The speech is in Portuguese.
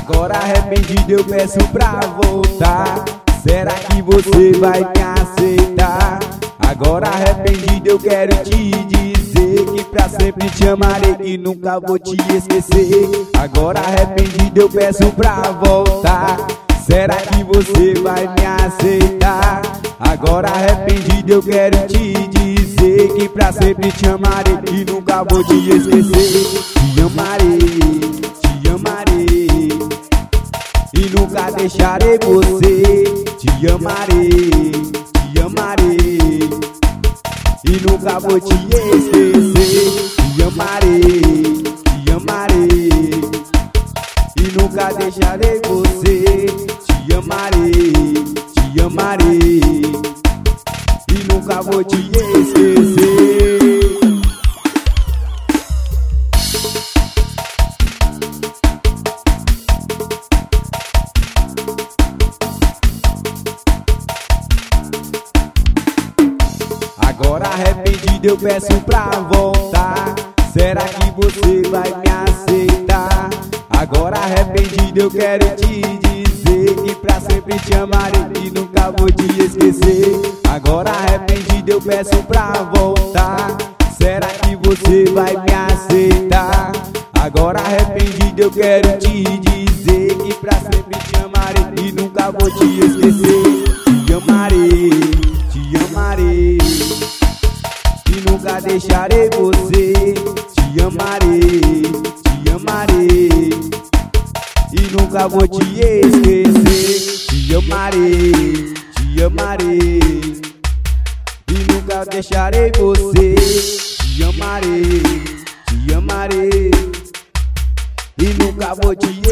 Agora arrependido eu peço pra voltar. Será que você vai me aceitar? Agora arrependido eu quero te dizer que pra sempre te amarei e nunca vou te esquecer. Agora arrependido eu peço pra voltar. Será que você vai me aceitar? Agora arrependido eu quero te dizer que pra sempre te amarei e nunca vou te esquecer. Te amarei e nunca deixarei você. Te amarei e nunca vou te esquecer. Te amarei e nunca deixarei você. Te amarei e nunca vou te esquecer. Agora arrependido eu peço pra voltar. Será que você vai me aceitar? Agora arrependido eu quero te dizer que pra sempre te amarei e nunca vou te esquecer. Agora arrependido eu peço pra voltar. Será que você vai me aceitar? Agora arrependido eu quero te dizer que pra sempre te amarei e nunca vou te esquecer. Te amarei e nunca deixarei você. Te amarei e nunca vou te esquecer. Te amarei e nunca deixarei você. Te amarei e nunca vou te